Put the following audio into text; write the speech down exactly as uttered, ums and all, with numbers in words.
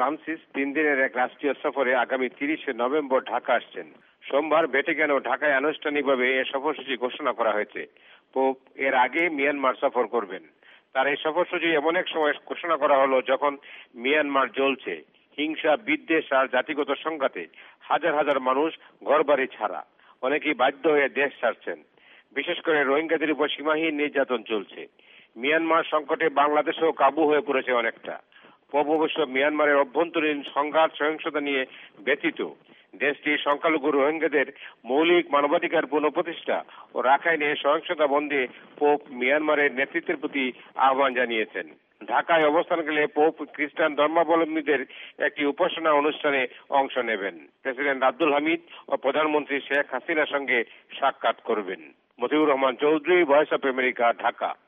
Francis তিন দিনের এক রাষ্ট্রীয় সফরে আগামী তিরিশে নভেম্বর ঢাকা আসছেন। সোমবার ভ্যাটিকান ও ঢাকায় আনুষ্ঠানিকভাবে এ সফরসূচি ঘোষণা করা হয়েছে। পোপ এর আগে মিয়ানমার সফর করবেন। তার এই সফরসূচি এমন এক সময় ঘোষণা করা হলো যখন মিয়ানমার জ্বলছে। হিংসা, বিদ্বেষ আর জাতিগত সংঘাতে হাজার হাজার মানুষ ঘরবাড়ি ছাড়া, অনেকেই বাধ্য হয়ে দেশ ছাড়ছেন। বিশেষ করে রোহিঙ্গাদের উপর সীমাহীন নির্যাতন চলছে। মিয়ানমার সংকটে বাংলাদেশও কাবু হয়ে পড়েছে অনেকটা। পোপ অবশ্য মিয়ানমারের অভ্যন্তরীণ সংঘাত সহিংসতা নিয়ে ব্যথিত। দেশটির সংখ্যালঘু রোহিঙ্গাদের মৌলিক মানবাধিকার পুনঃপ্রতিষ্ঠা ও রাখাইনে সহিংসতা বন্ধে পোপ মিয়ানমারের নেতৃত্বের প্রতি আহ্বান জানিয়েছেন। ঢাকায় অবস্থানকালে পোপ খ্রিস্টান ধর্মাবলম্বীদের একটি উপাসনা অনুষ্ঠানে অংশ নেবেন। প্রেসিডেন্ট আব্দুল হামিদ ও প্রধানমন্ত্রী শেখ হাসিনার সঙ্গে সাক্ষাৎ করবেন। Motiur Rahman Chowdhury, voice of America, Dhaka.